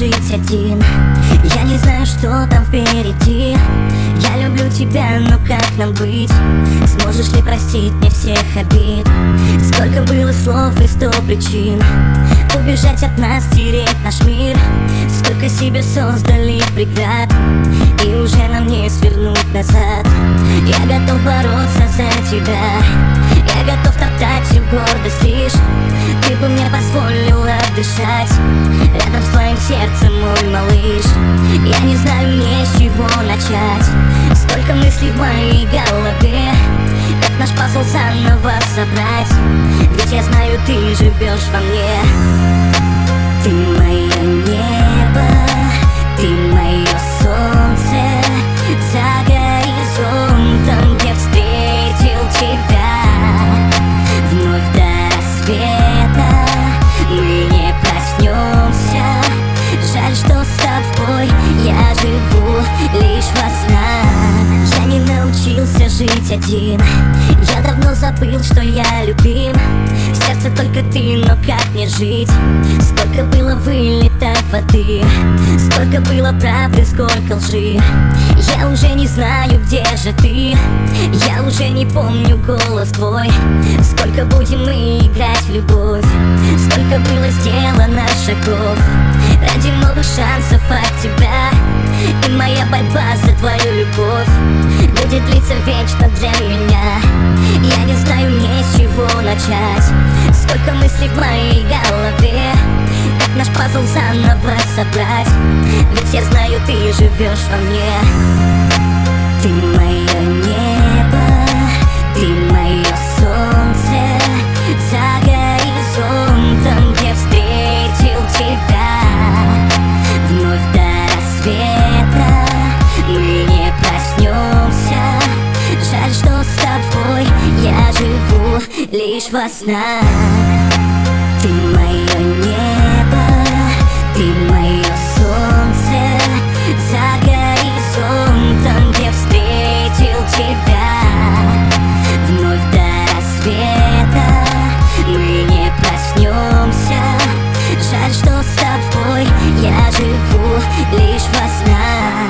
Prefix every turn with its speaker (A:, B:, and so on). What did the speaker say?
A: жить один. Я не знаю, что там впереди. Я люблю тебя, но как нам быть? Сможешь ли простить мне всех обид? Сколько было слов и 100 причин убежать от нас, стереть наш мир. Сколько себе создали преград, и уже нам не свернуть назад. Я готов бороться за тебя, я готов топтать всю гордость лишь ты бы мне позволила дышать рядом с твоим сердцем, мой малыш. Я не знаю мне с чего начать. Сколько мыслей в моей голове, как наш пазл заново собрать. Ведь я знаю, ты живешь во мне. Ты мое небо, ты мое солнце. За горизонтом я встретил тебя. Вновь до рассвета мы не проснемся. Жаль, что с тобой я живу лишь во снах. Я не научился жить один. Я давно забыл, что я любим. В сердце только ты, но как мне жить? Сколько было вылета воды, сколько было правды, сколько лжи. Я уже не знаю, где же ты. Я уже не помню голос твой. Сколько будем мы играть в любовь, сколько было сделано шагов ради новых шансов от тебя. И моя борьба за твою любовь будет длиться вечно для меня. Я не знаю мне с чего начать. Сколько мыслей в моей голове, как наш пазл заново собрать. Ведь я знаю, ты живешь во мне. Ты мое небо, ты мое солнце. За горизонтом я встретил тебя. Вновь до рассвета мы не проснемся. Жаль, что с тобой я живу лишь во снах. Ты мое небо, ты мое солнце. За горизонтом я встретил тебя. Вновь до рассвета мы не проснемся. Жаль, что с тобой я живу лишь во снах.